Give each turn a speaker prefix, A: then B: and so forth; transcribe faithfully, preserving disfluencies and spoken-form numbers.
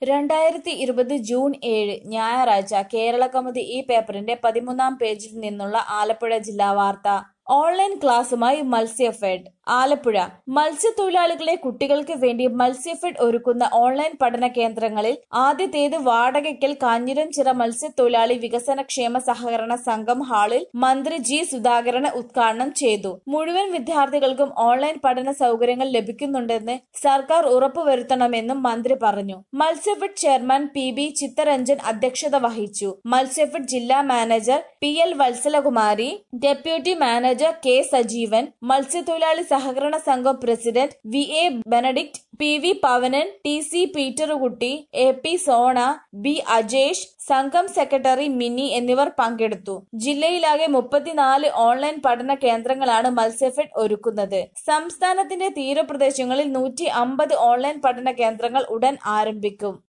A: രണ്ടായിരത്തി ഇരുപത് ജൂൺ ഏഴ് ഞായറാഴ്ച കേരളകൗമുദി ഈ പേപ്പറിന്റെ പതിമൂന്നാം പേജിൽ നിന്നുള്ള ആലപ്പുഴ ജില്ലാ വാർത്ത. ഓൺലൈൻ ക്ലാസുമായി മത്സ്യഫെഡ്. ആലപ്പുഴ മത്സ്യത്തൊഴിലാളികളെ കുട്ടികൾക്ക് വേണ്ടി മത്സ്യഫെഡ് ഒരുക്കുന്ന ഓൺലൈൻ പഠന കേന്ദ്രങ്ങളിൽ ആദ്യത്തേത് വാടകയ്ക്കൽ കാഞ്ഞിരംചിറ മത്സ്യത്തൊഴിലാളി വികസന ക്ഷേമ സഹകരണ സംഘം ഹാളിൽ മന്ത്രി ജി സുധാകരൻ ഉദ്ഘാടനം ചെയ്തു. മുഴുവൻ വിദ്യാർത്ഥികൾക്കും ഓൺലൈൻ പഠന സൗകര്യങ്ങൾ ലഭിക്കുന്നുണ്ടെന്ന് സർക്കാർ ഉറപ്പുവരുത്തണമെന്നും മന്ത്രി പറഞ്ഞു. Matsyafed chairman P B Chitharanjan അധ്യക്ഷത വഹിച്ചു. മത്സ്യഫെഡ് ജില്ലാ manager P L Vatsalakumari, deputy manager K Sajeevan, മത്സ്യത്തൊഴിലാളി സഹകരണ സംഘം president V A Benedict, P V Pavanan, T C Peterkutty, A P Sona, B Ajesh, സംഘം സെക്രട്ടറി മിനി എന്നിവർ പങ്കെടുത്തു. ജില്ലയിലാകെ മുപ്പത്തിനാല് ഓൺലൈൻ പഠന കേന്ദ്രങ്ങളാണ് മത്സ്യഫെഡ് ഒരുക്കുന്നത്. സംസ്ഥാനത്തിന്റെ തീരപ്രദേശങ്ങളിൽ നൂറ്റി അമ്പത് ഓൺലൈൻ പഠന കേന്ദ്രങ്ങൾ ഉടൻ ആരംഭിക്കും.